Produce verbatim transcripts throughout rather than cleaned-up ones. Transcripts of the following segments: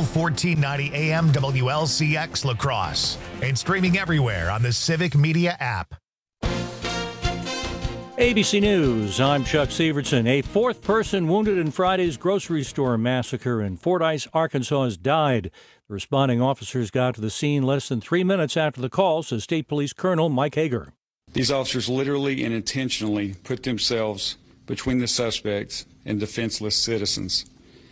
fourteen ninety A M W L C X La Crosse, and streaming everywhere on the Civic Media app. A B C News, I'm Chuck Severson. A fourth person wounded in Friday's grocery store massacre in Fordyce, Arkansas has died. The responding officers got to the scene less than three minutes after the call, says State Police Colonel Mike Hager. These officers literally and intentionally put themselves between the suspects and defenseless citizens.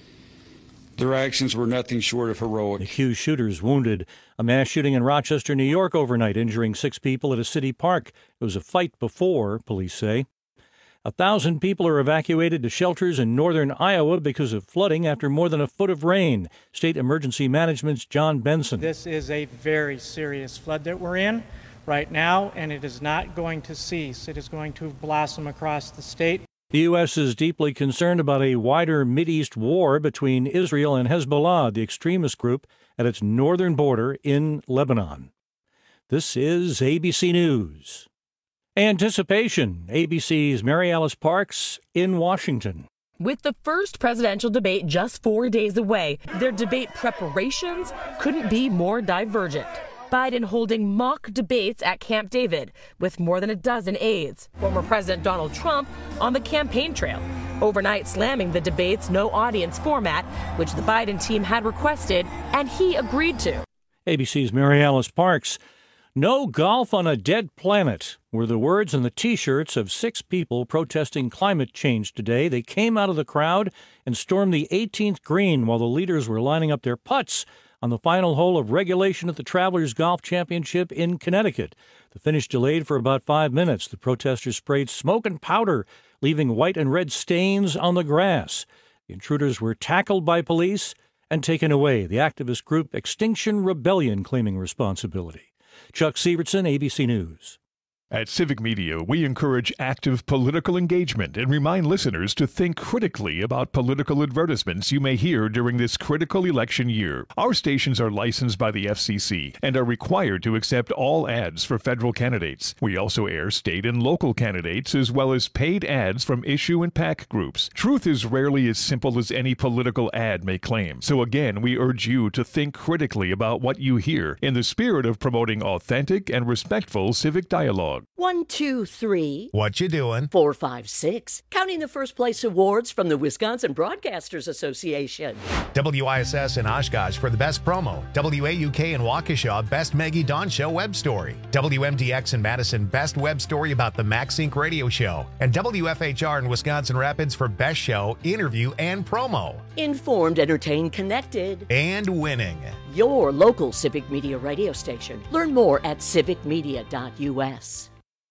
Their actions were nothing short of heroic. The accused shooters wounded. A mass shooting in Rochester, New York overnight, injuring six people at a city park. It was a fight before, police say. A thousand people are evacuated to shelters in northern Iowa because of flooding after more than a foot of rain. State Emergency Management's John Benson. This is a very serious flood that we're in right now, and it is not going to cease. It is going to blossom across the state. The U S is deeply concerned about a wider Mideast war between Israel and Hezbollah, the extremist group, at its northern border in Lebanon. This is A B C News. Anticipation. A B C's Mary Alice Parks in Washington. With the first presidential debate just four days away, their debate preparations couldn't be more divergent. Biden holding mock debates at Camp David with more than a dozen aides. Former President Donald Trump on the campaign trail, overnight slamming the debate's no audience format, which the Biden team had requested and he agreed to. A B C's Mary Alice Parks. No golf on a dead planet were the words on the T-shirts of six people protesting climate change today. They came out of the crowd and stormed the eighteenth green while the leaders were lining up their putts on the final hole of regulation at the Travelers Golf Championship in Connecticut. The finish delayed for about five minutes. The protesters sprayed smoke and powder, leaving white and red stains on the grass. The intruders were tackled by police and taken away. The activist group Extinction Rebellion claiming responsibility. Chuck Severson, A B C News. At Civic Media, we encourage active political engagement and remind listeners to think critically about political advertisements you may hear during this critical election year. Our stations are licensed by the F C C and are required to accept all ads for federal candidates. We also air state and local candidates as well as paid ads from issue and PAC groups. Truth is rarely as simple as any political ad may claim. So again, we urge you to think critically about what you hear in the spirit of promoting authentic and respectful civic dialogue. One, two, three. What you doing? Four, five, six. Counting the first place awards from the Wisconsin Broadcasters Association. W I S S in Oshkosh for the best promo. W A U K in Waukesha, best Maggie Dawn Show web story. W M D X in Madison, best web story about the MaxSync radio show. And W F H R in Wisconsin Rapids for best show, interview, and promo. Informed, entertained, connected. And winning. Your local Civic Media radio station. Learn more at civic media dot U S.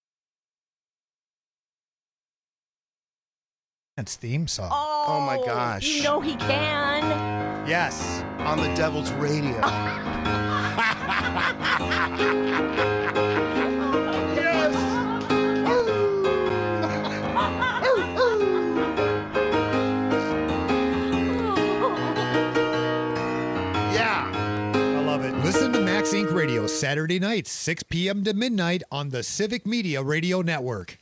It's theme song. Oh, oh my gosh. You know he can. Yes. On the Devil's Radio. Yes. Yeah. I love it. Listen to Max Inc Radio Saturday nights, six p.m. to midnight on the Civic Media Radio Network.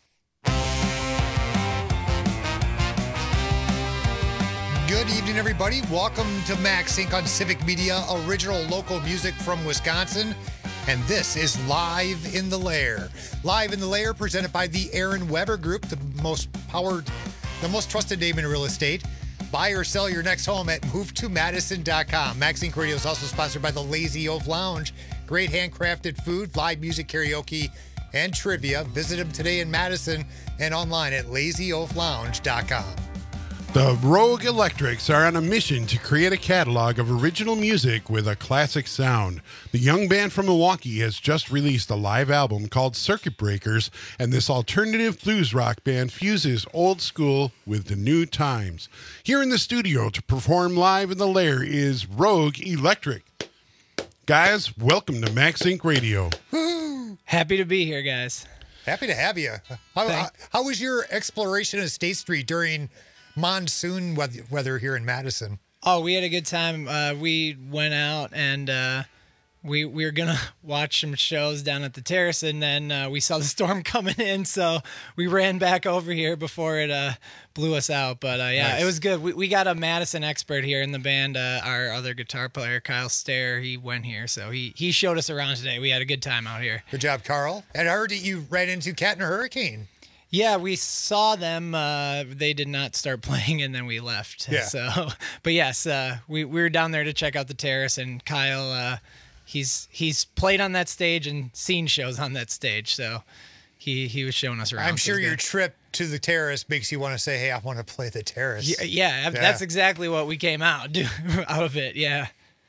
Good evening, everybody. Welcome to Max Inc on Civic Media, original local music from Wisconsin. And this is Live in the Lair. Live in the Lair, presented by the Aaron Weber Group, the most powered, the most trusted name in real estate. Buy or sell your next home at move to madison dot com. Max Inc Radio is also sponsored by the Lazy Oaf Lounge. Great handcrafted food, live music, karaoke, and trivia. Visit them today in Madison and online at lazy oaf lounge dot com. The Rogue Electrics are on a mission to create a catalog of original music with a classic sound. The young band from Milwaukee has just released a live album called Circuit Breakers, and this alternative blues rock band fuses old school with the new times. Here in the studio to perform Live in the Lair is Rogue Electric. Guys, welcome to Max Inc Radio. Happy to be here, guys. Happy to have you. How, how, how was your exploration of State Street during monsoon weather here in Madison? Oh, we had a good time. Uh, we went out and uh, we we were gonna watch some shows down at the Terrace, and then uh, we saw the storm coming in, so we ran back over here before it uh, blew us out. But uh, yeah, Nice. it was good. We we got a Madison expert here in the band. Uh, our other guitar player, Kyle Stair, he went here, so he he showed us around today. We had a good time out here. Good job, Carl. And I heard that you ran into Cat and a Hurricane. Yeah, we saw them. Uh, they did not start playing, and then we left. Yeah. So, but yes, uh, we we were down there to check out the Terrace, and Kyle, uh, he's he's played on that stage and seen shows on that stage, so he he was showing us around. I'm so sure it was your good. trip to the Terrace makes you want to say, hey, I want to play the Terrace. Yeah, yeah, that's exactly what we came out do, out of it. Yeah.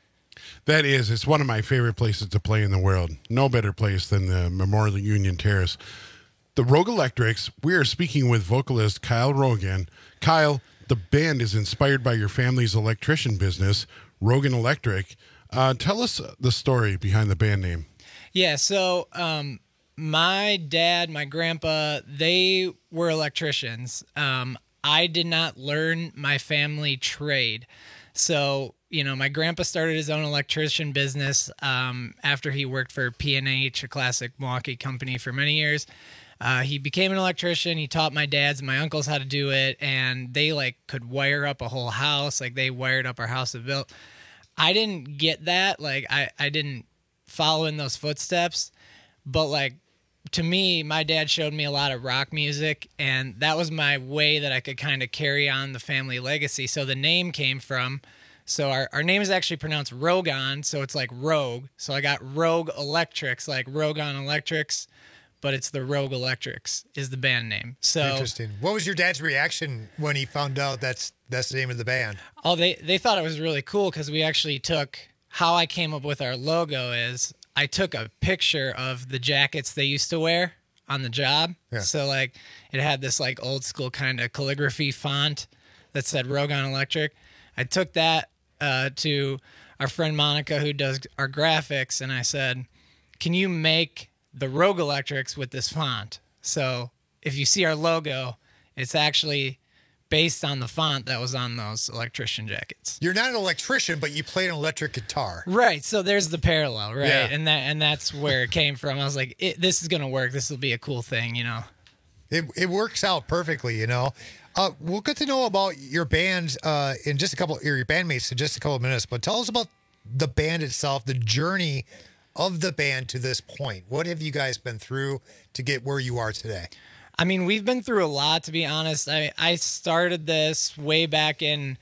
That is, it's one of my favorite places to play in the world. No better place than the Memorial Union Terrace. The Rogue Electrics, we are speaking with vocalist Kyle Rogan. Kyle, the band is inspired by your family's electrician business, Rogan Electric. Uh, tell us the story behind the band name. Yeah, so um, my dad, my grandpa, they were electricians. Um, I did not learn my family trade. So, you know, my grandpa started his own electrician business um, after he worked for P and H, a classic Milwaukee company, for many years. Uh, he became an electrician. He taught my dads and my uncles how to do it, and they like could wire up a whole house. Like they wired up our house that built. I didn't get that. Like I, I didn't follow in those footsteps, but like to me, my dad showed me a lot of rock music, and that was my way that I could kind of carry on the family legacy. So the name came from, so our, our name is actually pronounced Rogon, so it's like Rogue. So I got Rogue Electrics, like Rogon Electrics, but it's the Rogue Electrics is the band name. So Interesting. What was your dad's reaction when he found out that's that's the name of the band? Oh, they, they thought it was really cool because we actually took, how I came up with our logo is I took a picture of the jackets they used to wear on the job. Yeah. So like it had this like old school kind of calligraphy font that said Rogon Electric. I took that uh, to our friend Monica who does our graphics, and I said, can you make the Rogue Electrics with this font? So if you see our logo, it's actually based on the font that was on those electrician jackets. You're not an electrician, but you played an electric guitar. Right. So there's the parallel, right? Yeah. And that and that's where it came from. I was like, it, this is gonna work. This will be a cool thing, you know. It it works out perfectly, you know. Uh, we'll get to know about your band uh, in just a couple, or your bandmates in just a couple of minutes. But tell us about the band itself, the journey of the band to this point. What have you guys been through to get where you are today? I mean, we've been through a lot, to be honest. I, I started this way back in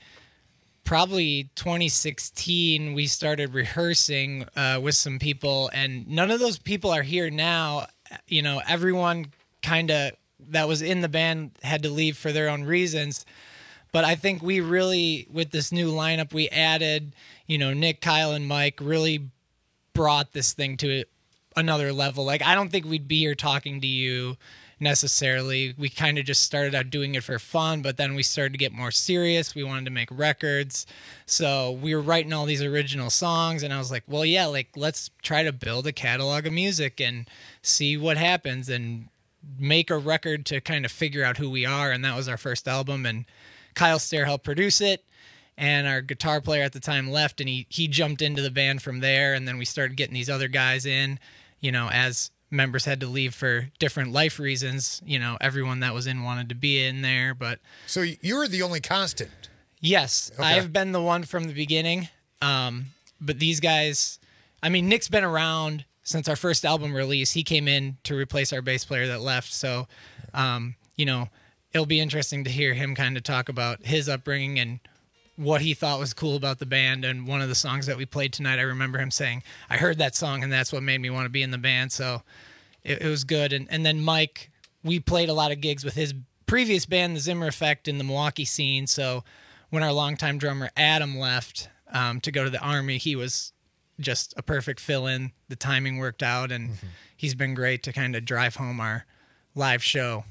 probably twenty sixteen. We started rehearsing uh, with some people, and none of those people are here now. You know, everyone kind of that was in the band had to leave for their own reasons. But I think we really, with this new lineup, we added, you know, Nick, Kyle, and Mike really brought this thing to another level. Like, I don't think we'd be here talking to you necessarily. We kind of just started out doing it for fun, but then we started to get more serious. We wanted to make records. So we were writing all these original songs, and I was like, well, yeah, like, let's try to build a catalog of music and see what happens and make a record to kind of figure out who we are. And that was our first album, and Kyle Stair helped produce it. And our guitar player at the time left, and he he jumped into the band from there. And then we started getting these other guys in, you know, as members had to leave for different life reasons. You know, everyone that was in wanted to be in there. But So you were the only constant. yes, Okay. I've been the one from the beginning. Um, but these guys, I mean, Nick's been around since our first album release. He came in to replace our bass player that left. So, um, you know, it'll be interesting to hear him kind of talk about his upbringing and what he thought was cool about the band. And one of the songs that we played tonight, I remember him saying, I heard that song and that's what made me want to be in the band. So it, it was good. And, and then Mike, we played a lot of gigs with his previous band, the Zimmer Effect, in the Milwaukee scene. So when our longtime drummer Adam left um, to go to the Army, he was just a perfect fill-in. The timing worked out, and mm-hmm. he's been great to kind of drive home our live show.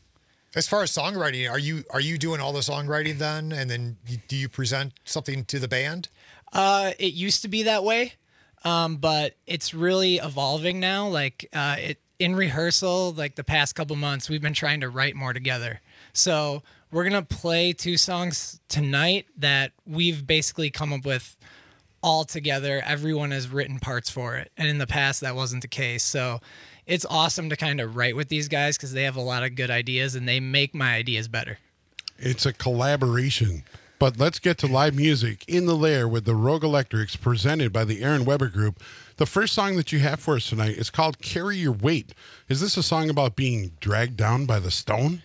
As far as songwriting, are you are you doing all the songwriting then, and then you, do you present something to the band? Uh, it used to be that way, um, but it's really evolving now. Like uh, it in rehearsal, like the past couple months, we've been trying to write more together. So we're gonna play two songs tonight that we've basically come up with all together. Everyone has written parts for it. And in the past, that wasn't the case. So it's awesome to kind of write with these guys because they have a lot of good ideas and they make my ideas better. It's a collaboration. But let's get to live music in the Lair with the Rogue Electrics presented by the Aaron Weber Group. The first song that you have for us tonight is called Carry Your Weight. Is this a song about being dragged down by the stone?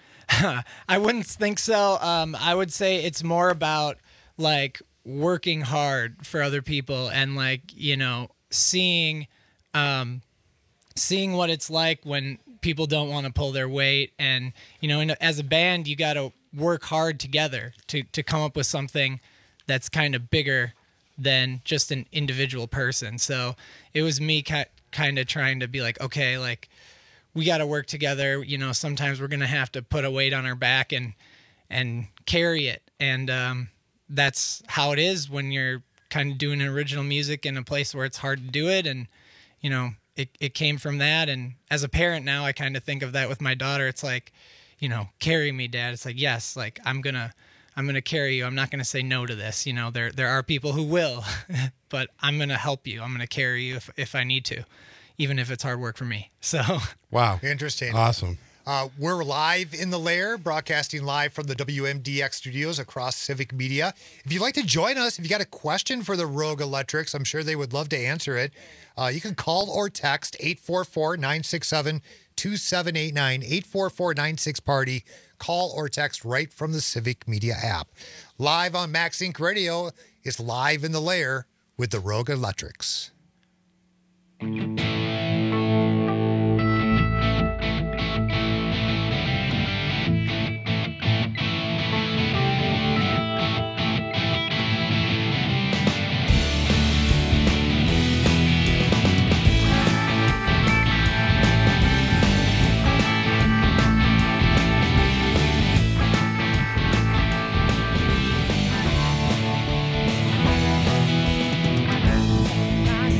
I wouldn't think so. Um, I would say it's more about like working hard for other people and like, you know, seeing, um, seeing what it's like when people don't want to pull their weight. And, you know, in, as a band, you got to work hard together to, to come up with something that's kind of bigger than just an individual person. So it was me ca- kind of trying to be like, okay, like we got to work together. You know, sometimes we're going to have to put a weight on our back and, and carry it. And, um, that's how it is when you're kind of doing original music in a place where it's hard to do it. And, you know, it, it came from that. And as a parent now, I kind of think of that with my daughter. It's like, you know, carry me, Dad. It's like, yes, like I'm going to, I'm going to carry you. I'm not going to say no to this. You know, there, there are people who will, but I'm going to help you. I'm going to carry you if, if I need to, even if it's hard work for me. So, wow. Interesting. Awesome. Uh, we're live in the Lair, broadcasting live from the W M D X studios across Civic Media. If you'd like to join us, if you got a question for the Rogue Electrics, I'm sure they would love to answer it. Uh, you can call or text eight four four, nine six seven, two seven eight nine, eight four four, nine six party. Call or text right from the Civic Media app. Live on MaxSync Radio is Live in the Lair with the Rogue Electrics. I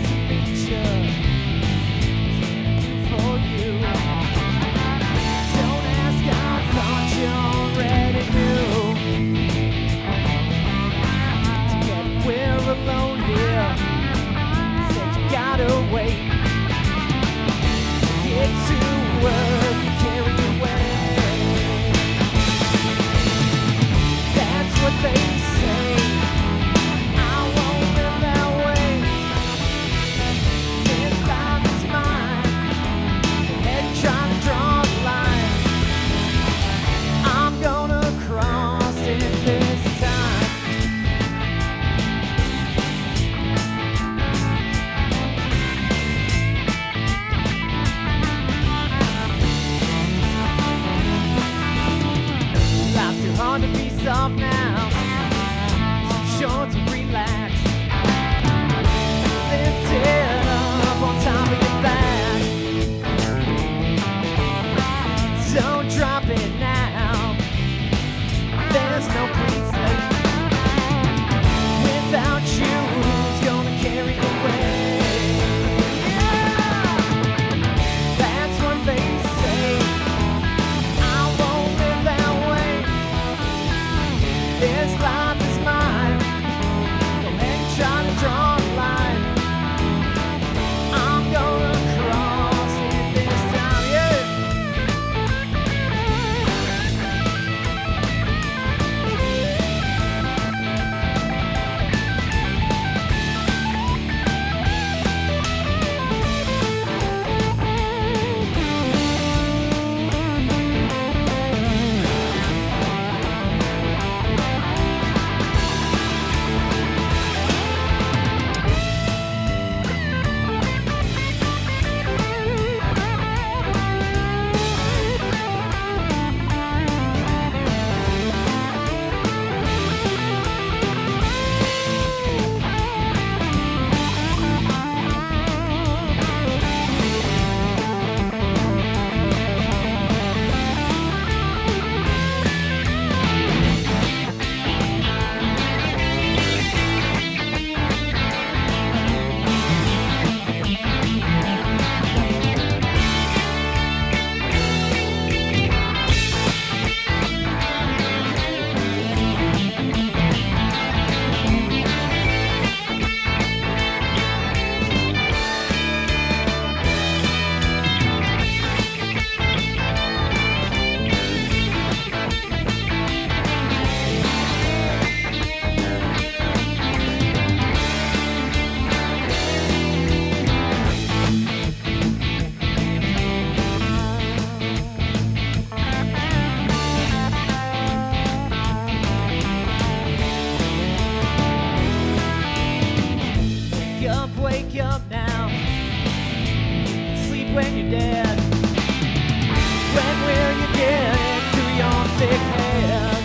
Wake up, wake up now. Sleep when you're dead. When will you get it through your thick head?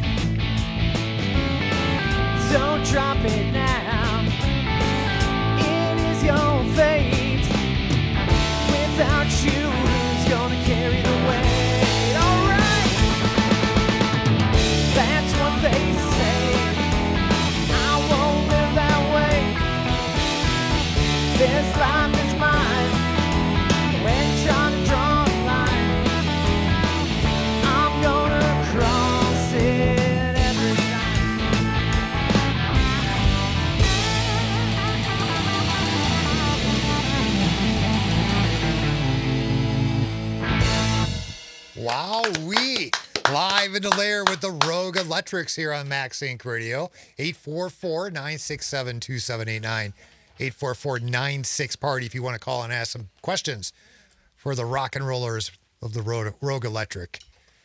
Don't drop it now. It is your fate. Without you, who's gonna carry the weight? Alright, that's what they say. I won't live that way. This life is mine. When trying to draw a line, I'm gonna cross it every Wowee! Live in the lair with the Rogue Electrics here on Max Inc Radio. eight four four, nine six seven, two seven eight nine. eight four four, nine six, party if you want to call and ask some questions for the rock and rollers of the Rogue, Rogue Electric.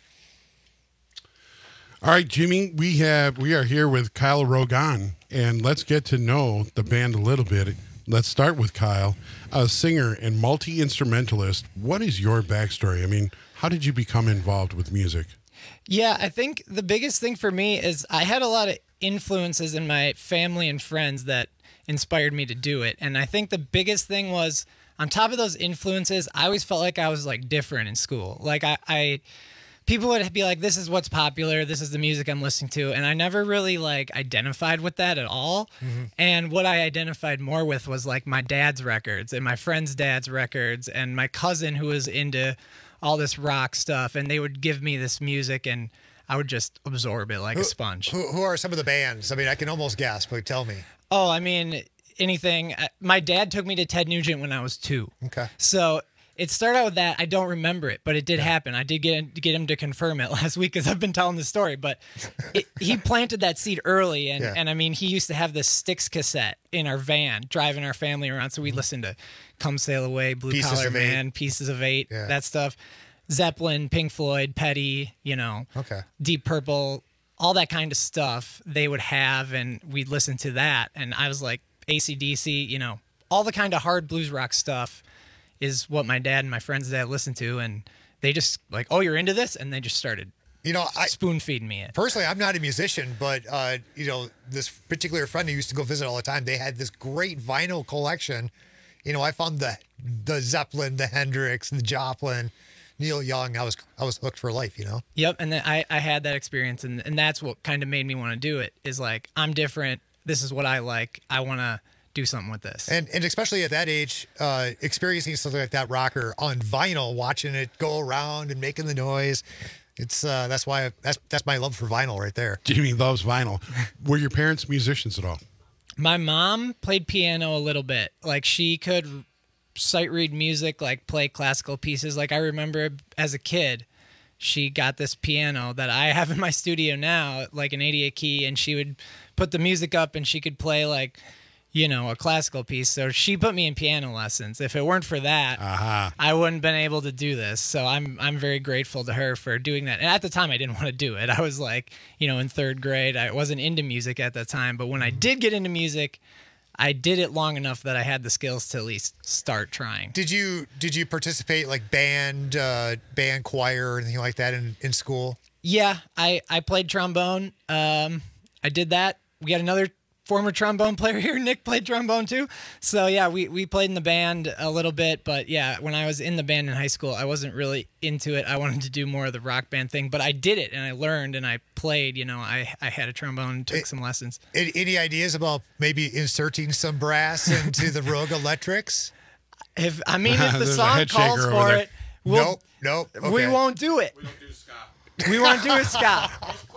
All right, Jimmy, we have we are here with Kyle Rogan, and let's get to know the band a little bit. Let's start with Kyle, a singer and multi-instrumentalist. What is your backstory? I mean, how did you become involved with music? Yeah, I think the biggest thing for me is I had a lot of influences in my family and friends that inspired me to do it. And I think the biggest thing was, on top of those influences, I always felt like I was like different in school. Like I, I people would be like, this is what's popular, this is the music I'm listening to. And I never really like identified with that at all. Mm-hmm. And what I identified more with was like my dad's records and my friend's dad's records and my cousin who was into all this rock stuff. And they would give me this music and I would just absorb it like who, a sponge. Who, who are some of the bands? I mean, I can almost guess, but tell me. Oh, I mean, anything. My dad took me to Ted Nugent when I was two. Okay. So it started out with that. I don't remember it, but it did yeah. happen. I did get get him to confirm it last week because I've been telling the story. But it, he planted that seed early, and, yeah. and I mean, he used to have this Styx cassette in our van, driving our family around. So we mm-hmm. listened to "Come Sail Away," "Blue Pieces Collar Man," eight. "Pieces of Eight," yeah. that stuff. Zeppelin, Pink Floyd, Petty, you know, okay. Deep Purple, all that kind of stuff they would have, and we'd listen to that. And I was like, A C D C, you know, all the kind of hard blues rock stuff is what my dad and my friends' dad listened to, and they just like, oh, you're into this? And they just started you know, I, spoon feeding me it. Personally, I'm not a musician, but, uh, you know, this particular friend who used to go visit all the time, they had this great vinyl collection. You know, I found the the Zeppelin, the Hendrix, the Joplin, Neil Young. I was I was hooked for life, you know? Yep, and then I, I had that experience, and, and that's what kind of made me want to do it, is like, I'm different. This is what I like. I want to do something with this. And and especially at that age, uh, experiencing something like that rocker on vinyl, watching it go around and making the noise. It's uh, that's why I, that's that's my love for vinyl right there. Jimmy loves vinyl. Were your parents musicians at all? My mom played piano a little bit. Like she could sight read music, like play classical pieces. Like I remember as a kid, she got this piano that I have in my studio now, like an eighty-eight key, and she would put the music up and she could play like, you know, a classical piece. So she put me in piano lessons. If it weren't for that, uh-huh. I wouldn't been able to do this. So I'm I'm very grateful to her for doing that. And at the time, I didn't want to do it. I was like, you know, in third grade. I wasn't into music at that time. But when I did get into music, I did it long enough that I had the skills to at least start trying. Did you did you participate like band, uh, band choir or anything like that in, in school? Yeah, I, I played trombone. Um, I did that. We got another former trombone player here. Nick played trombone too. So yeah, we, we played in the band a little bit, but yeah, when I was in the band in high school, I wasn't really into it. I wanted to do more of the rock band thing, but I did it and I learned and I played, you know, I, I had a trombone, took it, some lessons. Any, any ideas about maybe inserting some brass into the Rogue Electrics? If, I mean, if the song calls for it, we'll, nope, nope. Okay. We won't do it. We don't do ska. We want to do a ska.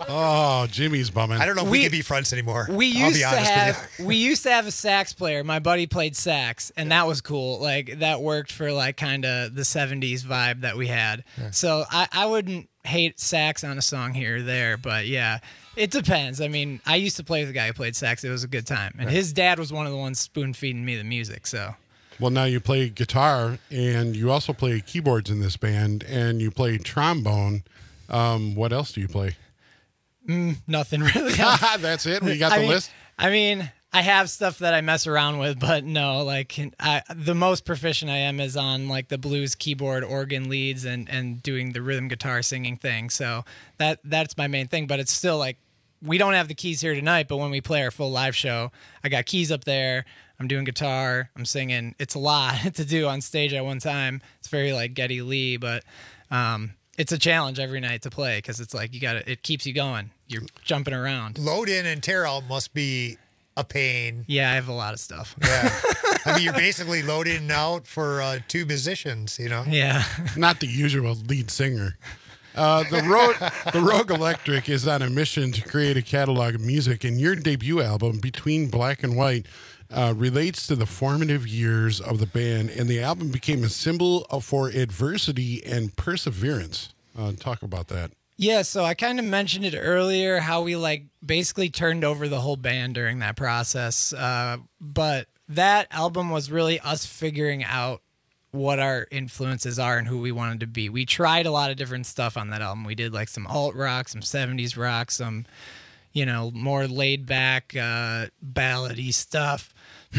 Oh, Jimmy's bumming. I don't know if we, we can be friends anymore. We used to have we used to have a sax player. My buddy played sax, and that was cool. Like that worked for like kind of the seventies vibe that we had. Yeah. So I, I wouldn't hate sax on a song here or there, but yeah, it depends. I mean, I used to play with a guy who played sax. It was a good time, and his dad was one of the ones spoon feeding me the music. So. Well, now you play guitar, and you also play keyboards in this band, and you play trombone. Um, what else do you play? Mm, nothing really. That's it? We got the I mean, list? I mean, I have stuff that I mess around with, but no, like I, the most proficient I am is on like the blues keyboard, organ leads, and and doing the rhythm guitar singing thing. So that that's my main thing. But it's still like we don't have the keys here tonight. But when we play our full live show, I got keys up there. I'm doing guitar. I'm singing. It's a lot to do on stage at one time. It's very like Geddy Lee, but um, it's a challenge every night to play because it's like you got to. It keeps you going. You're jumping around. Load in and tear out must be a pain. Yeah, I have a lot of stuff. Yeah. I mean, you're basically loading and out for uh, two musicians, you know? Yeah. Not the usual lead singer. Uh, the Rogue, the Rogue Electric is on a mission to create a catalog of music, and your debut album, Between Black and White, uh, relates to the formative years of the band, and the album became a symbol of, for adversity and perseverance. Uh, talk about that. Yeah, so I kind of mentioned it earlier, how we like basically turned over the whole band during that process. Uh, but that album was really us figuring out what our influences are and who we wanted to be. We tried a lot of different stuff on that album. We did like some alt rock, some seventies rock, some, you know, more laid back, uh, ballady stuff.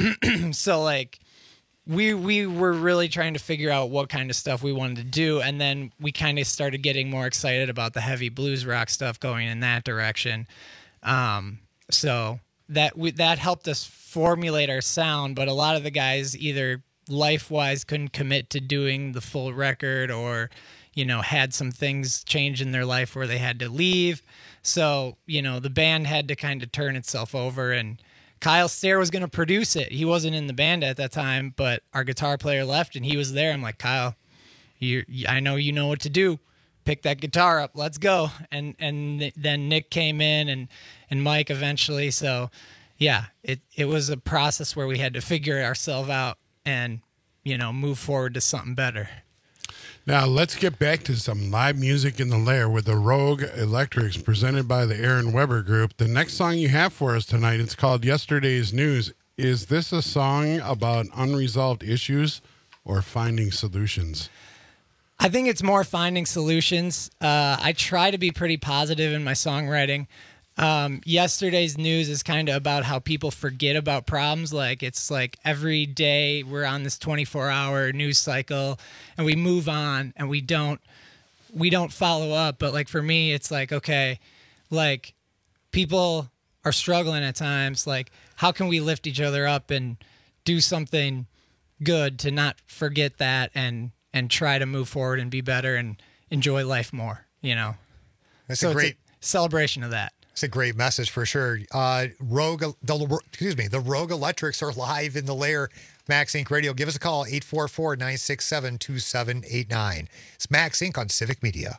So like, We we were really trying to figure out what kind of stuff we wanted to do, and then we kind of started getting more excited about the heavy blues rock stuff going in that direction. Um, so that we, that helped us formulate our sound, but a lot of the guys either life-wise couldn't commit to doing the full record or, you know, had some things change in their life where they had to leave. So, you know, the band had to kind of turn itself over, and Kyle Stair was going to produce it. He wasn't in the band at that time, but our guitar player left and he was there. I'm like, Kyle, you, I know you know what to do. Pick that guitar up. Let's go. And and then Nick came in and, and Mike eventually. So, yeah, it, it was a process where we had to figure ourselves out and, you know, move forward to something better. Now, let's get back to some live music in the lair with the Rogue Electrics presented by the Aaron Weber Group. The next song you have for us tonight, it's called Yesterday's News. Is this a song about unresolved issues or finding solutions? I think it's more finding solutions. Uh, I try to be pretty positive in my songwriting. Um, yesterday's news is kind of about how people forget about problems. Like it's like every day we're on this twenty-four hour news cycle and we move on and we don't, we don't follow up. But like for me, it's like, okay, like people are struggling at times. Like how can we lift each other up and do something good to not forget that and, and try to move forward and be better and enjoy life more, you know? That's so a great it's a celebration of that. It's a great message for sure. Uh, Rogue, the, excuse me, the Rogue Electrics are live in the lair. Max Inc Radio. Give us a call, eight four four, nine six seven, two seven eight nine. It's Max Inc on Civic Media.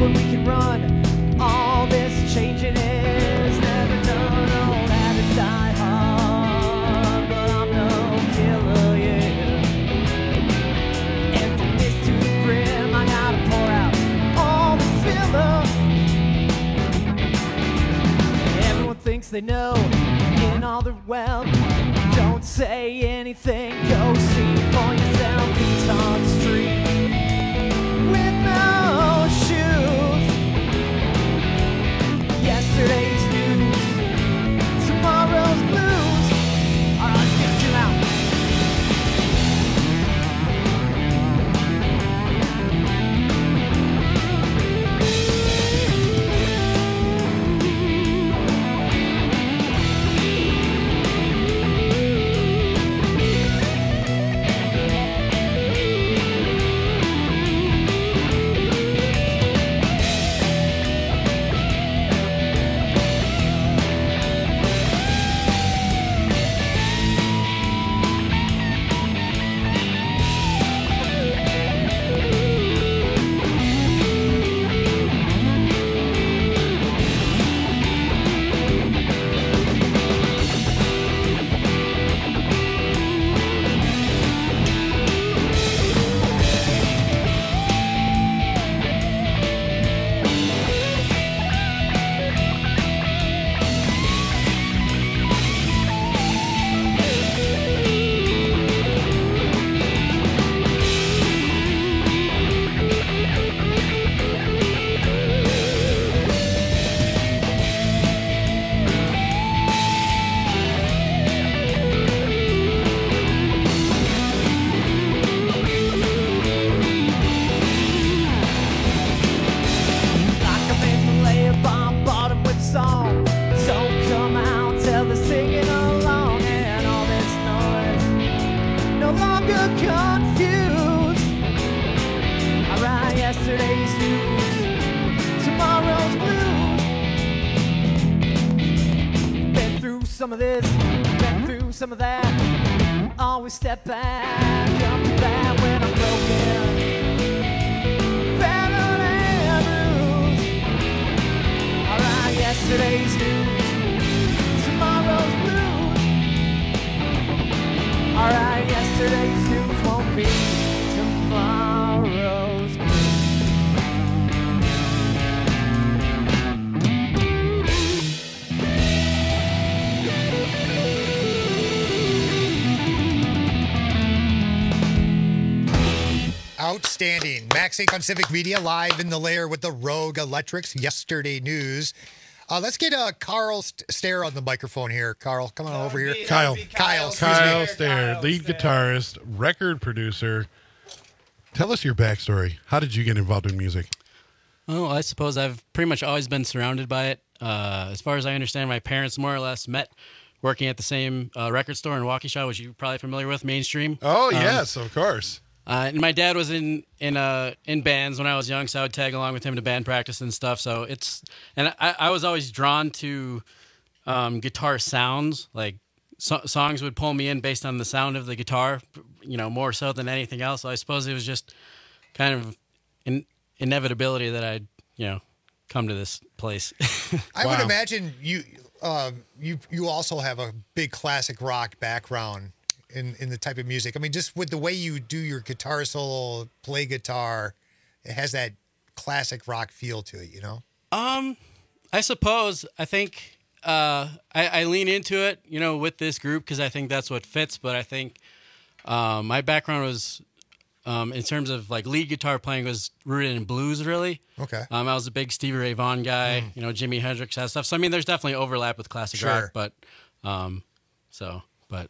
when we can run. All this changing is never done. Old habits die hard, but I'm no killer yet. Emptiness to the brim, I gotta pour out all the filler. Everyone thinks they know in all their well. Don't say anything, go see for yourself. These hard streets with no shoes. Yesterday's news, tomorrow's blues. Alright, let's get you out. Yesterday's news, tomorrow's blues. Been through some of this, been through some of that. Always step back, jump to bat when I'm broken. Battered and bruised. Alright, yesterday's news, tomorrow's blues. Alright, yesterday's news won't be tomorrow's blues. Outstanding. Max Inc on Civic Media, live in the lair with the Rogue Electrics. Yesterday news. Uh, let's get uh, Carl Stair on the microphone here. Carl, come on over here. Be, Kyle. Kyle. Kyle Stair, lead guitarist, record producer. Tell us your backstory. How did you get involved in music? Oh, I suppose I've pretty much always been surrounded by it. Uh, as far as I understand, my parents more or less met working at the same uh, record store in Waukesha, which you're probably familiar with, Mainstream. Oh, um, yes, of course. Uh, and my dad was in in uh in bands when I was young, so I would tag along with him to band practice and stuff. So it's and I, I was always drawn to um, guitar sounds. Like so- songs would pull me in based on the sound of the guitar, you know, more so than anything else. So I suppose it was just kind of an inevitability that I'd you know come to this place. I wow. would imagine you uh, you you also have a big classic rock background. In, in the type of music. I mean, just with the way you do your guitar solo, play guitar, it has that classic rock feel to it, you know? Um, I suppose. I think uh, I, I lean into it, you know, with this group because I think that's what fits. But I think um, my background was, um, in terms of like lead guitar playing, was rooted in blues, really. Okay. Um, I was a big Stevie Ray Vaughan guy, mm. you know, Jimi Hendrix, that stuff. So, I mean, there's definitely overlap with classic sure. rock, but um, so, but.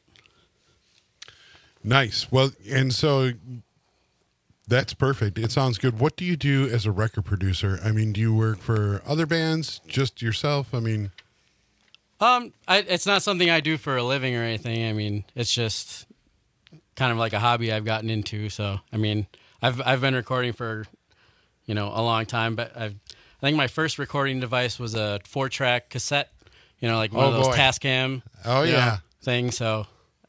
Nice. Well, and so that's perfect. It sounds good. What do you do as a record producer? I mean, do you work for other bands, just yourself? I mean, um, I, it's not something I do for a living or anything. I mean, it's just kind of like a hobby I've gotten into. So, I mean, I've I've been recording for, you know, a long time. But I've I think my first recording device was a four-track cassette. You know, like one oh, of those boy. Tascam. Oh yeah. know, things. So.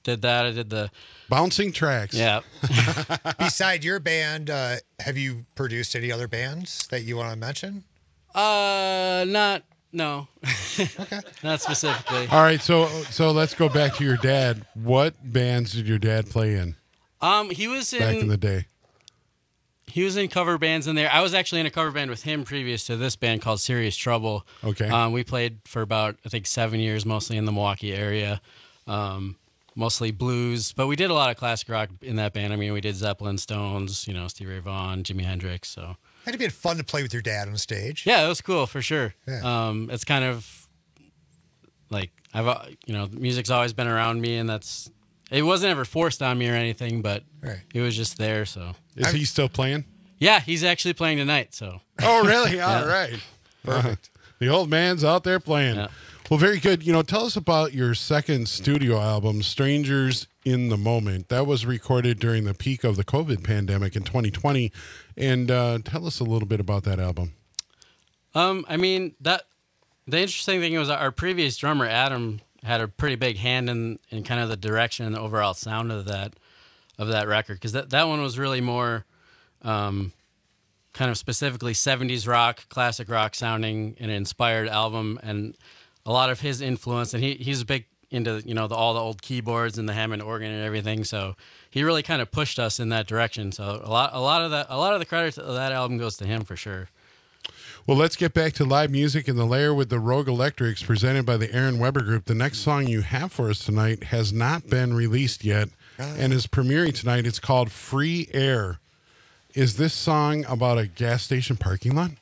did that. I did the bouncing tracks. Yeah. Beside your band, uh, have you produced any other bands that you want to mention? Uh, not no. Okay. Not specifically. All right, so so let's go back to your dad. What bands did your dad play in? Um, he was in back in the day. He was in cover bands in there. I was actually in a cover band with him previous to this band called Serious Trouble. Okay. Um, we played for about, I think, seven years, mostly in the Milwaukee area, um, mostly blues. But we did a lot of classic rock in that band. I mean, we did Zeppelin, Stones, you know, Stevie Ray Vaughan, Jimi Hendrix. So It'd be fun to play with your dad on stage. yeah, it was cool for sure. Yeah. Um, it's kind of like I've, uh, you know, music's always been around me, and that's it wasn't ever forced on me or anything, but Right. it was just there. So Is he still playing? yeah, he's actually playing tonight. So Oh, really? All Yeah. right. Perfect. The old man's out there playing. Yeah. Well, very good. You know, tell us about your second studio album, Strangers in the Moment. That was recorded during the peak of the COVID pandemic in twenty twenty. And uh, tell us a little bit about that album. Um, I mean that the interesting thing was our previous drummer Adam had a pretty big hand in, in kind of the direction and the overall sound of that of that record, because that, that one was really more um, kind of specifically seventies rock, classic rock sounding, an inspired album, and a lot of his influence. And he he's big into you know the, all the old keyboards and the Hammond organ and everything. So he really kind of pushed us in that direction. So a lot a lot of that a lot of the credit of that album goes to him for sure. Well, let's get back to live music in the Lair with the Rogue Electrics, presented by the Aaron Weber Group. The next song you have for us tonight has not been released yet and is premiering tonight. It's called Free Air. Is this song about a gas station parking lot?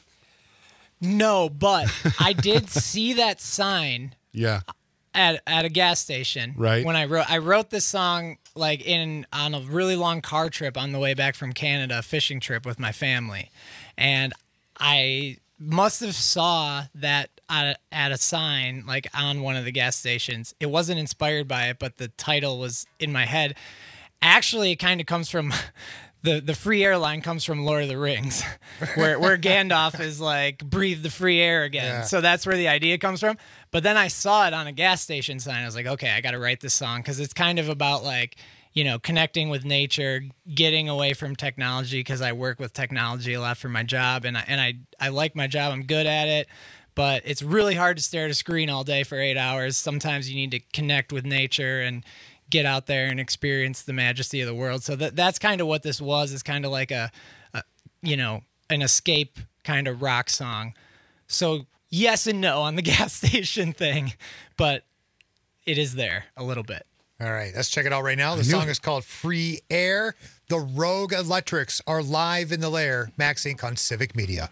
No, but I did see that sign Yeah. at at a gas station. Right. When I wrote I wrote this song like in on a really long car trip on the way back from Canada, a fishing trip with my family. And I must have saw that at, at a sign like on one of the gas stations. It wasn't inspired by it, but the title was in my head. Actually, it kind of comes from the the free air line comes from Lord of the Rings, where where Gandalf is like, breathe the free air again. Yeah. So that's where the idea comes from. But then I saw it on a gas station sign. I was like, okay, I got to write this song, because it's kind of about like, you know, connecting with nature, getting away from technology, because I work with technology a lot for my job, and I, and I I like my job. I'm good at it, but it's really hard to stare at a screen all day for eight hours. Sometimes you need to connect with nature and get out there and experience the majesty of the world. So that that's kind of what this was. It's kind of like a, a, you know, an escape kind of rock song. So yes and no on the gas station thing, but it is there a little bit. All right, let's check it out right now. The song is called Free Air. The Rogue Electrics are live in the Lair. Max Incorporated on Civic Media.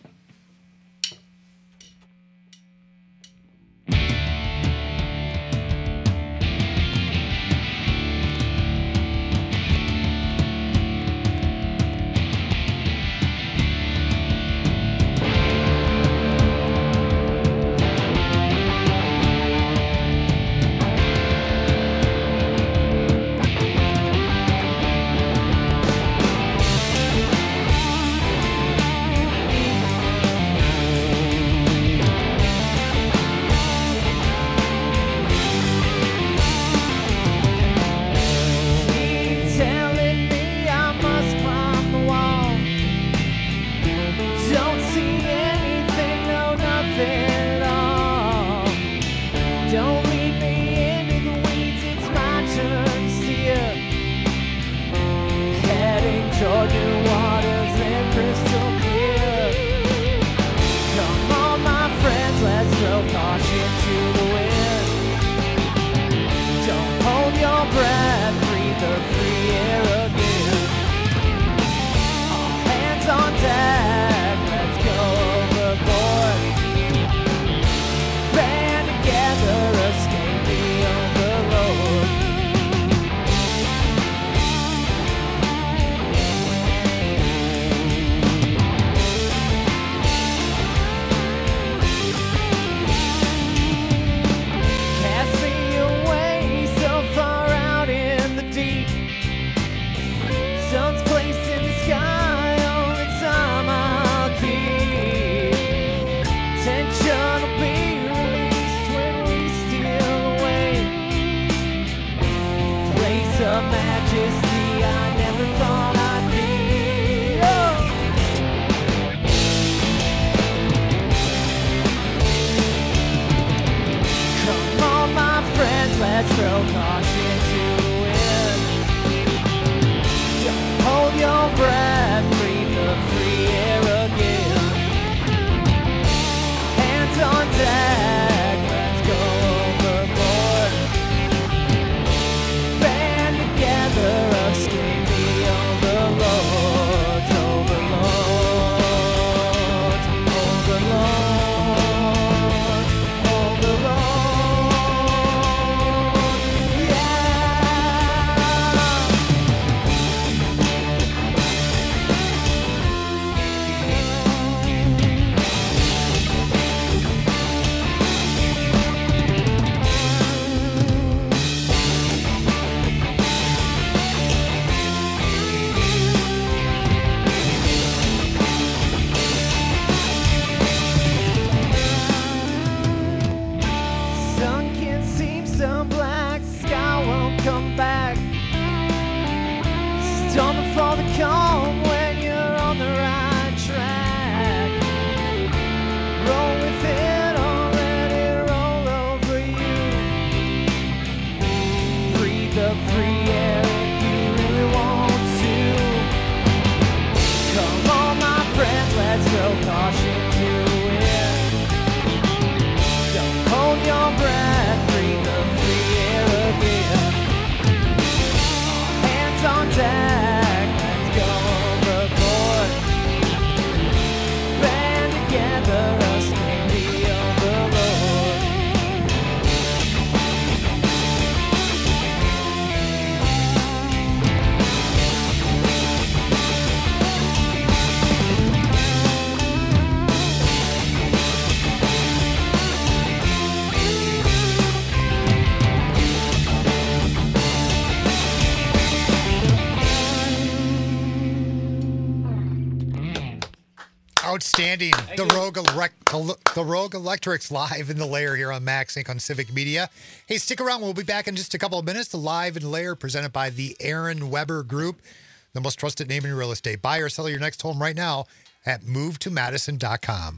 Outstanding. The Rogue, Elec- the Rogue Electrics live in the lair here on MaxSync on Civic Media. Hey, stick around. We'll be back in just a couple of minutes. The Live in the Lair presented by the Aaron Weber Group, the most trusted name in real estate. Buy or sell your next home right now at move to madison dot com.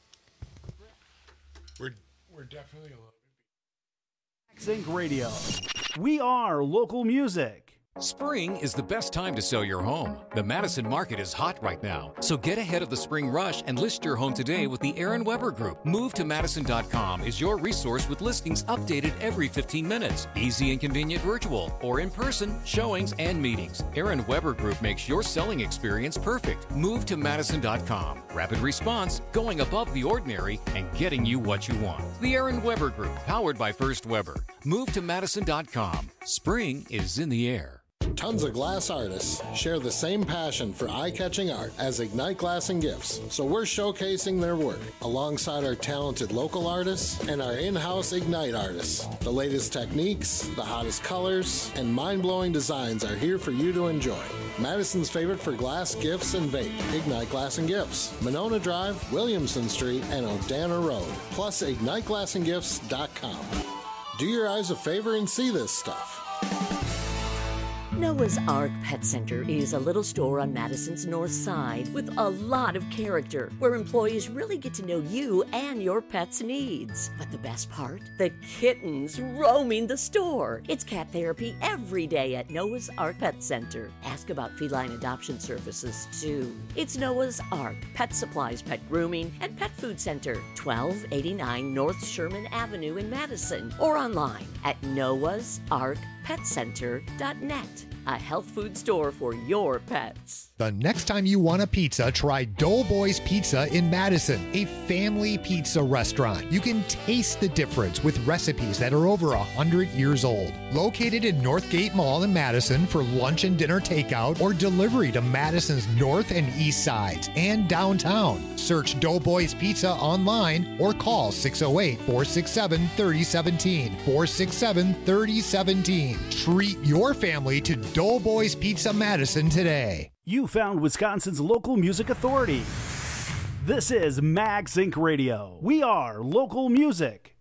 We're, we're definitely a little bit. MaxSync Radio. We are local music. Spring is the best time to sell your home. The Madison market is hot right now, so get ahead of the spring rush and list your home today with the Aaron Weber Group. move to madison dot com is your resource with listings updated every fifteen minutes. Easy and convenient virtual or in-person showings and meetings. Aaron Weber Group makes your selling experience perfect. move to madison dot com. Rapid response, going above the ordinary, and getting you what you want. The Aaron Weber Group, powered by First Weber. move to madison dot com. Spring is in the air. Tons of glass artists share the same passion for eye-catching art as Ignite Glass and Gifts, so we're showcasing their work alongside our talented local artists and our in-house Ignite artists. The latest techniques, the hottest colors, and mind-blowing designs are here for you to enjoy. Madison's favorite for glass, gifts, and vape, Ignite Glass and Gifts, Monona Drive, Williamson Street, and Odana Road, plus ignite glass and gifts dot com. Do your eyes a favor and see this stuff. Noah's Ark Pet Center is a little store on Madison's north side with a lot of character, where employees really get to know you and your pet's needs. But the best part? The kittens roaming the store. It's cat therapy every day at Noah's Ark Pet Center. Ask about feline adoption services, too. It's Noah's Ark Pet Supplies, Pet Grooming, and Pet Food Center, twelve eighty-nine North Sherman Avenue in Madison, or online at noahs ark pet center dot net. A health food store for your pets. The next time you want a pizza, try Doughboys Pizza in Madison, a family pizza restaurant. You can taste the difference with recipes that are over one hundred years old. Located in Northgate Mall in Madison for lunch and dinner takeout or delivery to Madison's north and east sides and downtown. Search Doughboys Pizza online or call six oh eight, four six seven, three oh one seven, four six seven, three oh one seven. Treat your family to Doughboys Pizza Madison today. You found Wisconsin's local music authority. This is MaxSync Radio. We are local music.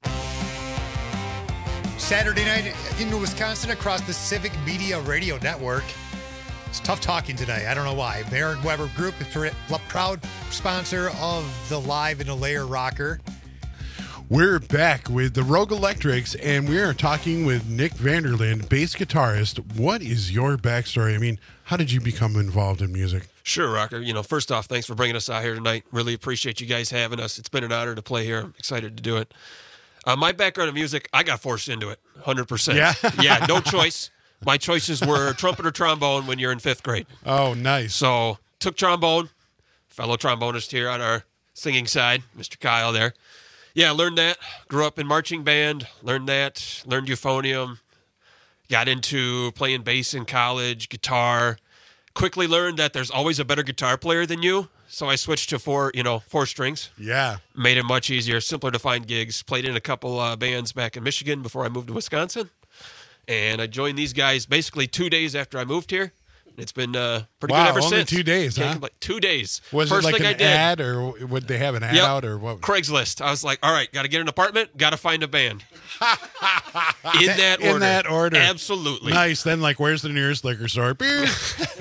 Saturday night in Wisconsin across the Civic Media Radio Network. It's tough talking today. I don't know why. Aaron Weber Group is a proud sponsor of the Live in the Lair Rocker. We're back with the Rogue Electrics, and we are talking with Nick Vanderlind, bass guitarist. What is your backstory? I mean, how did you become involved in music? Sure, Rocker. You know, first off, thanks for bringing us out here tonight. Really appreciate you guys having us. It's been an honor to play here. I'm excited to do it. Uh, my background in music, I got forced into it, one hundred percent. Yeah? Yeah, no choice. My choices were trumpet or trombone when you're in fifth grade. Oh, nice. So, took trombone. Fellow trombonist here on our singing side, Mister Kyle there. Yeah, learned that. Grew up in marching band. Learned that. Learned euphonium. Got into playing bass in college, guitar. Quickly learned that there's always a better guitar player than you. So I switched to four, you know, four strings. Yeah. Made it much easier, simpler to find gigs. Played in a couple uh, bands back in Michigan before I moved to Wisconsin. And I joined these guys basically two days after I moved here. It's been uh, pretty wow, good ever only since. two days, Can't huh? complain. Two days. Was First it like thing an I did, ad, or would they have an ad yep, out, or what? Craigslist. I was like, all right, got to get an apartment, got to find a band. In that order. In that order. Absolutely. Nice. Then, like, where's the nearest liquor store? Beep.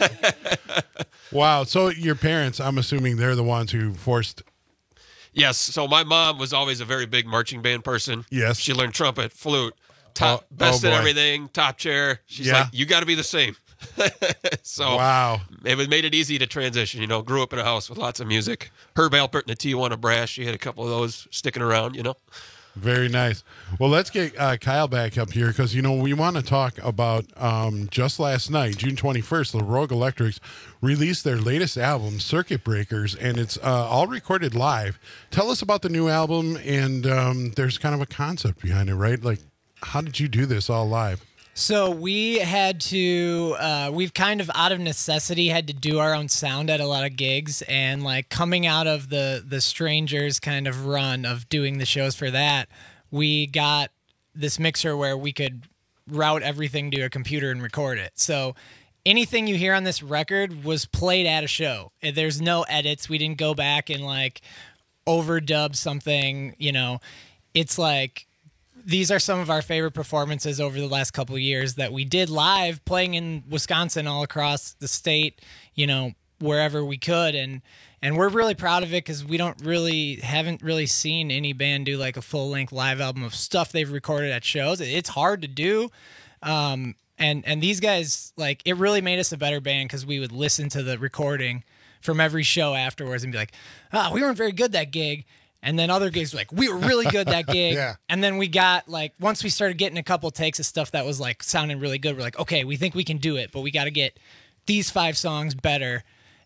Wow. So your parents, I'm assuming they're the ones who forced. Yes. So my mom was always a very big marching band person. Yes. She learned trumpet, flute, top, oh, best oh in boy. everything, top chair. She's Yeah. like, you got to be the same. So wow, it was made it easy to transition. You know, grew up in a house with lots of music. Herb Alpert and the Tijuana Brass. She had a couple of those sticking around. You know, very nice. Well, let's get uh, Kyle back up here because you know we want to talk about um, just last night, June twenty-first. The Rogue Electrics released their latest album, Circuit Breakers, and it's uh, all recorded live. Tell us about the new album, and um, there's kind of a concept behind it, right? Like, how did you do this all live? So we had to, uh, we've kind of out of necessity had to do our own sound at a lot of gigs, and like coming out of the the Strangers kind of run of doing the shows for that, we got this mixer where we could route everything to a computer and record it. So anything you hear on this record was played at a show. There's no edits. We didn't go back and like overdub something, you know. It's like these are some of our favorite performances over the last couple of years that we did live, playing in Wisconsin, all across the state, you know, wherever we could. And and we're really proud of it because we don't really haven't really seen any band do like a full length live album of stuff they've recorded at shows. It's hard to do. Um, and and these guys, like, it really made us a better band because we would listen to the recording from every show afterwards and be like, ah, we weren't very good that gig. And then other gigs were like, we were really good that gig. Yeah. And then we got like, once we started getting a couple takes of stuff that was like sounding really good, we're like, okay, we think we can do it, but we got to get these five songs better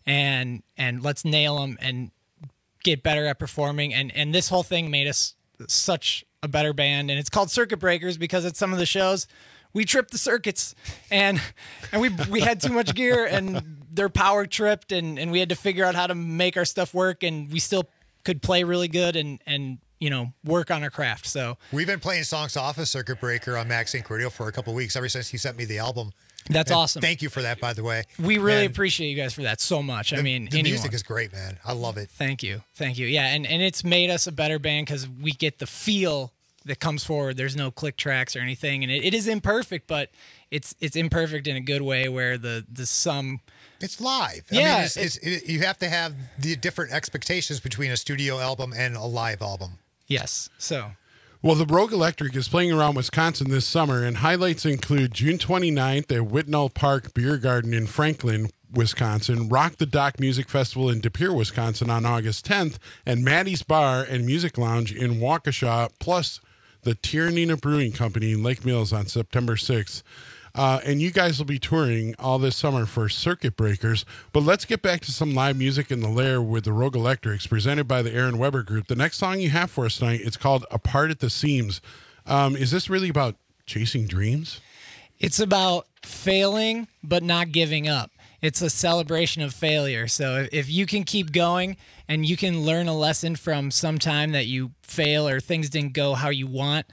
and and let's nail them and get better at performing. And and this whole thing made us such a better band. And it's called Circuit Breakers because at some of the shows we tripped the circuits and and we we had too much gear and their power tripped and and we had to figure out how to make our stuff work, and we still could play really good and and you know, work on our craft. So we've been playing songs off of Circuit Breaker on Max Inc Radio for a couple of weeks ever since he sent me the album. That's And awesome. Thank you for that, by the way. We really Man, appreciate you guys for that so much. the, I mean, the anyone. music is great, man. I love it. Thank you. Thank you. Yeah, and, and it's made us a better band because we get the feel that comes forward. There's no click tracks or anything, and it, it is imperfect, but it's it's imperfect in a good way where the, the sum... It's live. Yeah. I mean, it's, it's, it, you have to have the different expectations between a studio album and a live album. Yes. So... Well, the Rogue Electric is playing around Wisconsin this summer, and highlights include June twenty-ninth at Whitnall Park Beer Garden in Franklin, Wisconsin, Rock the Dock Music Festival in De Pere, Wisconsin on August tenth, and Maddie's Bar and Music Lounge in Waukesha, plus the Tiernina Brewing Company in Lake Mills on September sixth. Uh, and you guys will be touring all this summer for Circuit Breakers. But let's get back to some live music in the Lair with the Rogue Electrics, presented by the Aaron Weber Group. The next song you have for us tonight, it's called Apart at the Seams. Um, is this really about chasing dreams? It's about failing but not giving up. It's a celebration of failure. So if you can keep going and you can learn a lesson from some time that you fail or things didn't go how you want,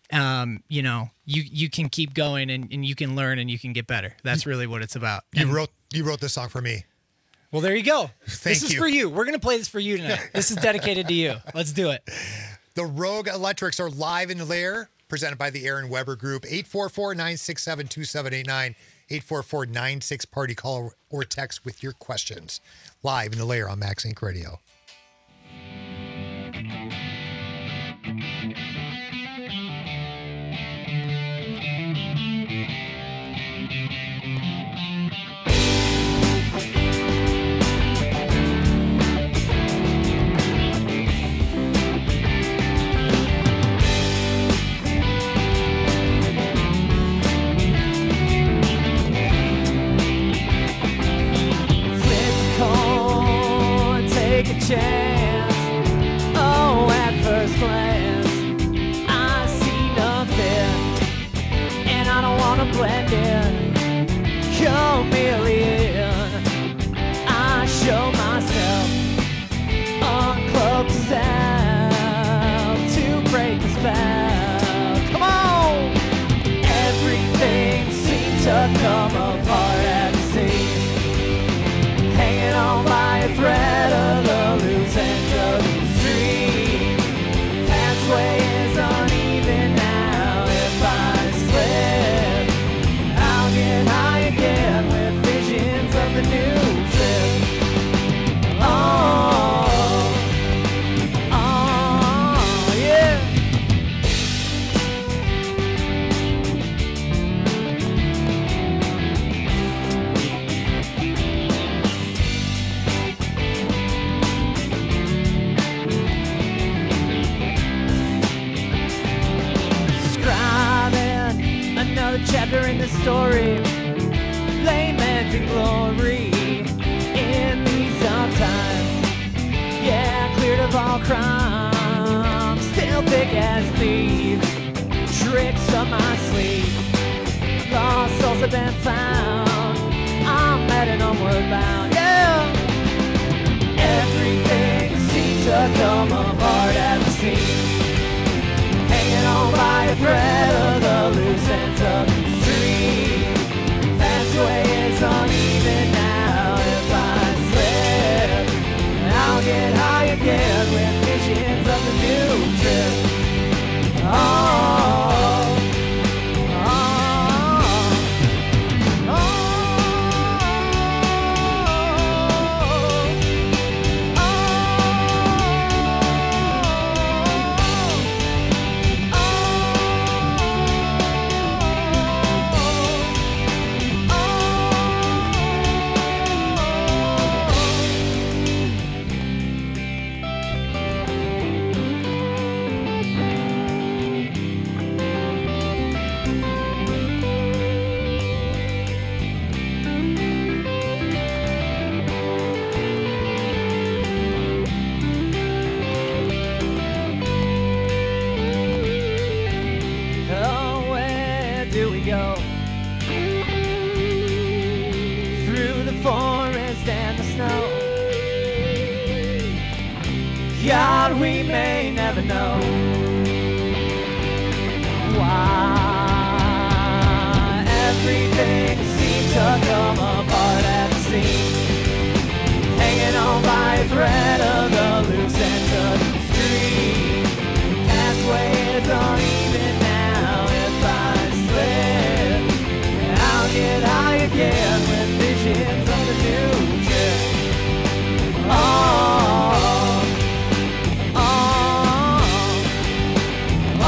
um, you know, you, you can keep going and, and you can learn and you can get better. That's really what it's about. You And- wrote you wrote this song for me. Well, there you go. Thank this is you. for you. We're going to play this for you tonight. This is dedicated to you. Let's do it. The Rogue Electrics are live in the Lair, presented by the Aaron Weber Group. eight four four, nine six seven, two seven eight nine. eight four four, nine six party call or text with your questions. Live in the Lair on Max Inc Radio. Chance. Oh, at first glance, I see nothing, and I don't want to blend in. Chameleon, I show myself, uncloak the sound to break the spell. Come on! Everything seems to come apart at the seams, hanging on by a thread of the loose end of the street. Pathway is uneven now. If I slip, I'll get high again with visions of the new trip. Oh, oh, yeah. Another chapter in the story, lamenting glory in these dark times. Yeah, cleared of all crime, still thick as thieves, tricks up my sleeve. Lost souls have been found, I'm heading homeward bound. Yeah, everything seems to come apart at the seams, hanging on by a thread of the loose ends of the street. Fast way is on we go through the forest and the snow. God, we may never know why everything seems to come apart at the seams, hanging on by a thread of the loose ends of the street. Pathways uneven now. If I slip, I'll get high again with visions of the future. Oh, oh, oh,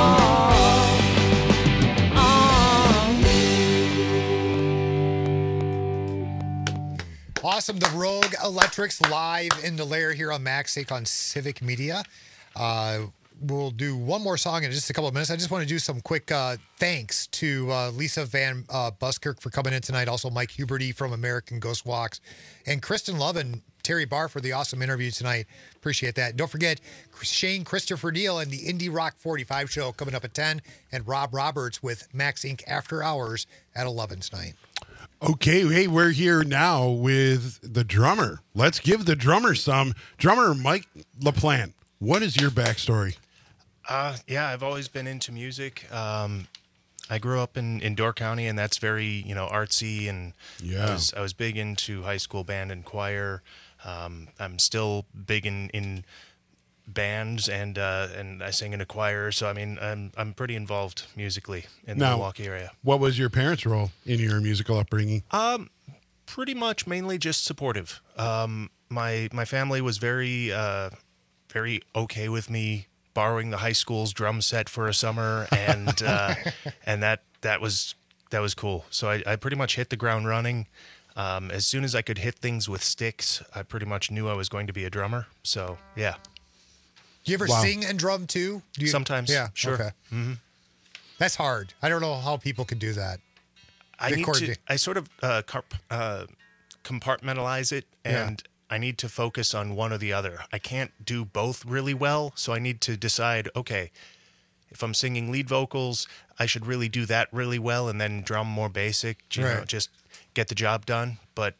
oh. Awesome. The Rogue Electrics live in the lair here on MaxSync on Civic Media. Uh, we'll do one more song in just a couple of minutes. I just want to do some quick uh, thanks to uh, Lisa Van uh, Buskirk for coming in tonight. Also, Mike Huberty from American Ghost Walks, and Kristen Love and Terry Barr for the awesome interview tonight. Appreciate that. Don't forget Shane Christopher Neal and the Indie Rock forty-five show coming up at ten, and Rob Roberts with Max Incorporated After Hours at eleven tonight. Okay, hey, we're here now with the drummer. Let's give the drummer some. Drummer Mike LaPlante, what is your backstory? Uh, yeah, I've always been into music. Um, I grew up in, in Door County, and that's very, you know, artsy. And Yeah. I was I was big into high school band and choir. Um, I'm still big in, in bands, and uh, and I sing in a choir. So I mean, I'm I'm pretty involved musically in the Now, Milwaukee area. What was your parents' role in your musical upbringing? Um, pretty much mainly just supportive. Um, my my family was very uh, very okay with me borrowing the high school's drum set for a summer, and uh, and that that was that was cool. So I, I pretty much hit the ground running. Um, as soon as I could hit things with sticks, I pretty much knew I was going to be a drummer. So yeah. Do you ever Wow. sing and drum too? Do you, Sometimes, Yeah. sure. Okay. Mhm. That's hard. I don't know how people can do that. I The need chord- to. I sort of uh, carp, uh, compartmentalize it, Yeah. and I need to focus on one or the other. I can't do both really well, so I need to decide. Okay, if I'm singing lead vocals, I should really do that really well, and then drum more basic. You know, Right. just get the job done. But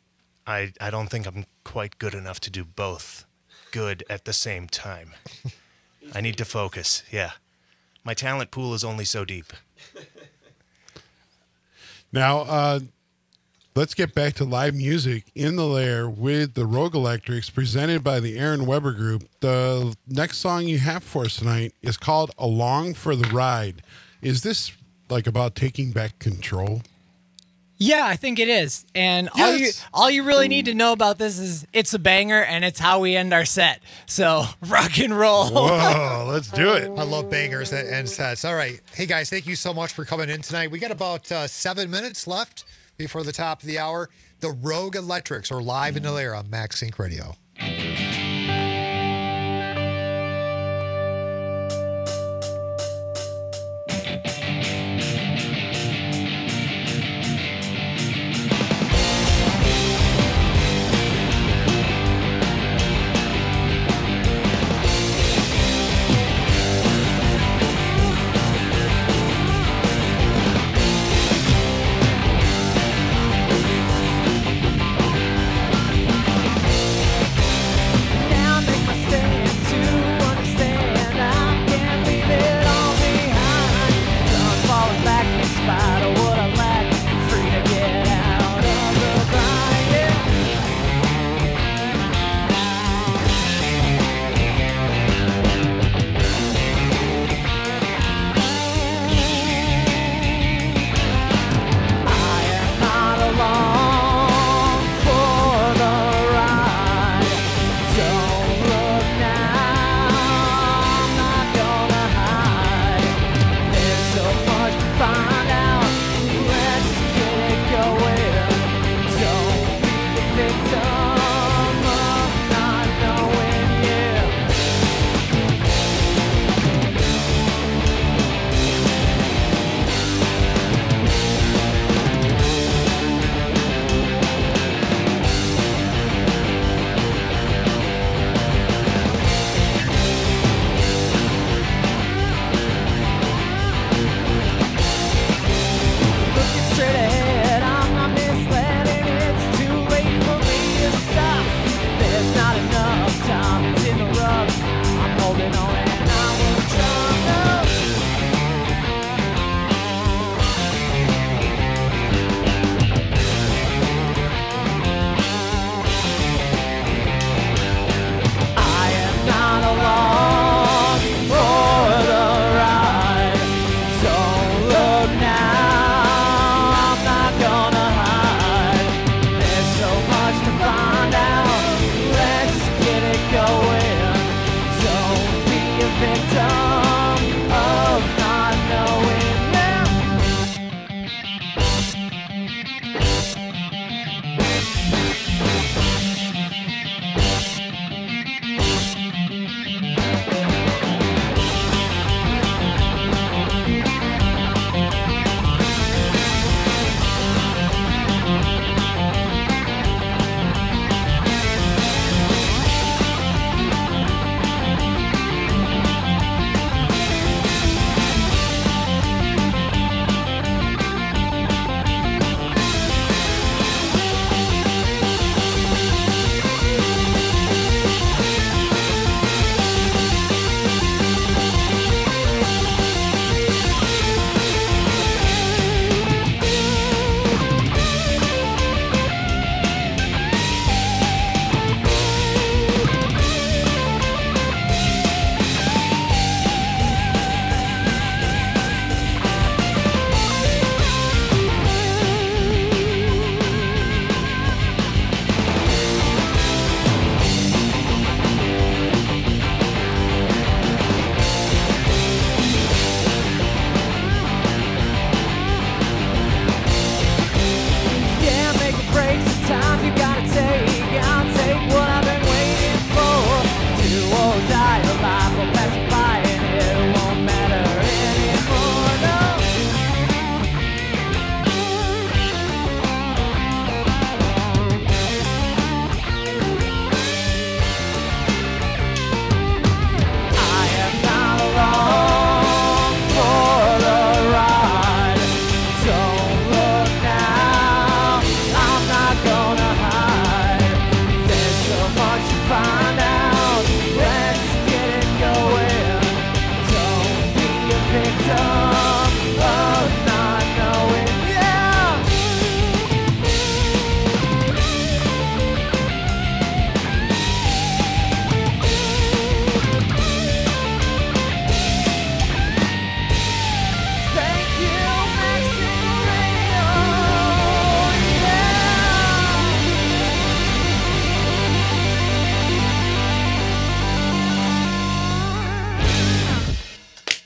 I, I don't think I'm quite good enough to do both good at the same time. I need to focus. Yeah, my talent pool is only so deep. Now, uh, let's get back to live music in the lair with the Rogue Electrics presented by the Aaron Weber Group. The next song you have for us tonight is called Along for the Ride. Is this like about taking back control? Yeah, I think it is. And all you Yes. all you really need to know about this is it's a banger and it's how we end our set. So rock and roll. Whoa, let's do it. I love bangers that end sets. All right. Hey, guys, thank you so much for coming in tonight. We got about uh, seven minutes left before the top of the hour. The Rogue Electrics are live in the lair on MaxSync Radio.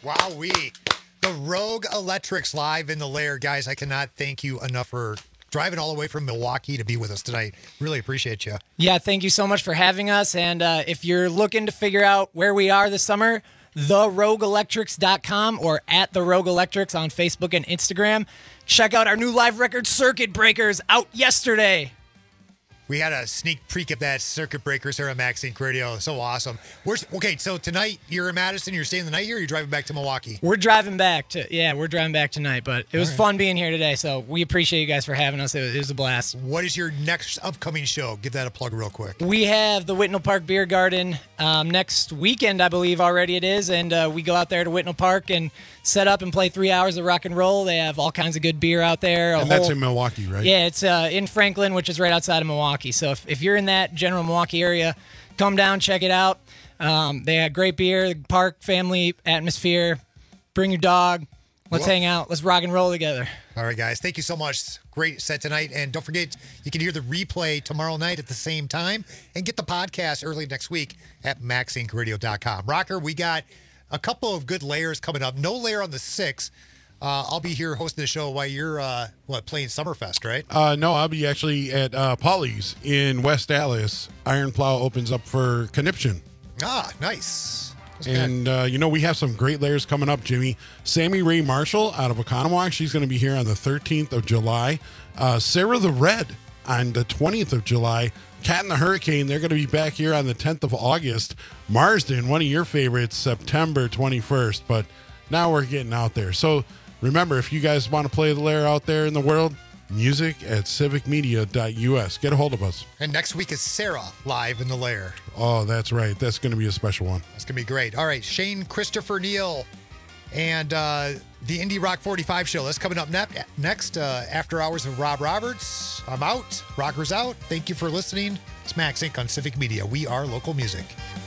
Wowee. The Rogue Electrics live in the lair. Guys, I cannot thank you enough for driving all the way from Milwaukee to be with us tonight. Really appreciate you. Yeah, thank you so much for having us. And uh, if you're looking to figure out where we are this summer, the rogue electrics dot com or at The Rogue Electrics on Facebook and Instagram. Check out our new live record, Circuit Breakers, out yesterday. We had a sneak peek of that Circuit Breakers here on MaxSync Radio. So awesome. Where's, okay, so tonight you're in Madison. You're staying the night here, or you're driving back to Milwaukee? We're driving back to yeah, we're driving back tonight. But it was right. fun being here today. So we appreciate you guys for having us. It was, it was a blast. What is your next upcoming show? Give that a plug real quick. We have the Whitnall Park Beer Garden um, next weekend, I believe already it is, and uh, we go out there to Whitnall Park and set up and play three hours of rock and roll. They have all kinds of good beer out there. And that's in Milwaukee, right? Yeah, it's uh, in Franklin, which is right outside of Milwaukee. So if, if you're in that general Milwaukee area, come down, check it out. Um, they have great beer, park, family atmosphere. Bring your dog. Let's Whoa. hang out. Let's rock and roll together. All right, guys. Thank you so much. Great set tonight. And don't forget, you can hear the replay tomorrow night at the same time and get the podcast early next week at max sync radio dot com. Rocker, we got a couple of good layers coming up. No layer on the sixth. Uh, I'll be here hosting the show while you're, uh, what, playing Summerfest, right? Uh, no, I'll be actually at uh, Polly's in West Dallas. Iron Plow opens up for Conniption. Ah, nice. That's And, uh, you know, we have some great layers coming up, Jimmy. Sammy Ray Marshall out of Oconomowoc. She's going to be here on the thirteenth of July. Uh, Sarah the Red on the twentieth of July. Cat and the Hurricane, they're going to be back here on the tenth of August. Marsden, one of your favorites, September twenty-first. But now we're getting out there. So remember, if you guys want to play the lair out there in the world, music at civic media dot U S. Get a hold of us. And next week is Sarah live in the lair. Oh, that's right. That's going to be a special one. That's going to be great. All right, Shane Christopher Neal and uh, the Indie Rock forty-five show. That's coming up ne- next. Uh, After Hours with Rob Roberts. I'm out. Rocker's out. Thank you for listening. It's Max Inc on Civic Media. We are local music.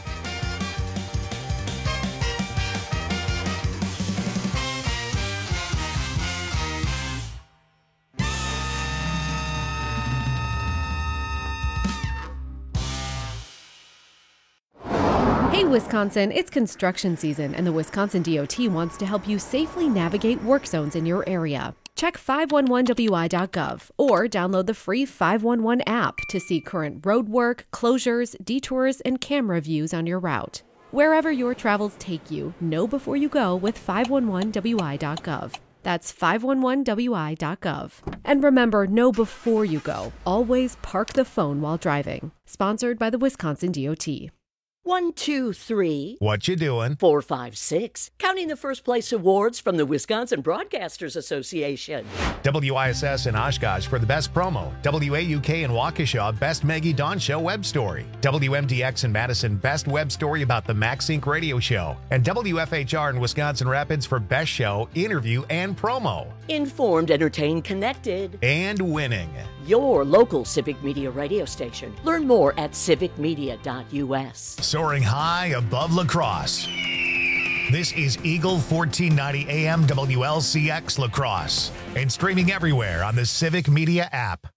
Hey, Wisconsin, it's construction season, and the Wisconsin D O T wants to help you safely navigate work zones in your area. Check five one one W I dot gov or download the free five one one app to see current road work, closures, detours, and camera views on your route. Wherever your travels take you, know before you go with five one one W I dot gov. That's five one one W I dot gov. And remember, know before you go. Always park the phone while driving. Sponsored by the Wisconsin D O T. One, two, three. What you doing? Four, five, six. Counting the first place awards from the Wisconsin Broadcasters Association. W I S S in Oshkosh for the best promo. W A U K in Waukesha, best Maggie Dawn Show web story. W M D X in Madison, best web story about the MaxSync radio show. And W F H R in Wisconsin Rapids for best show, interview, and promo. Informed, entertained, connected. And winning. Your local Civic Media radio station. Learn more at civic media dot U S. Soaring high above La Crosse. This is Eagle fourteen ninety A M W L C X La Crosse and streaming everywhere on the Civic Media app.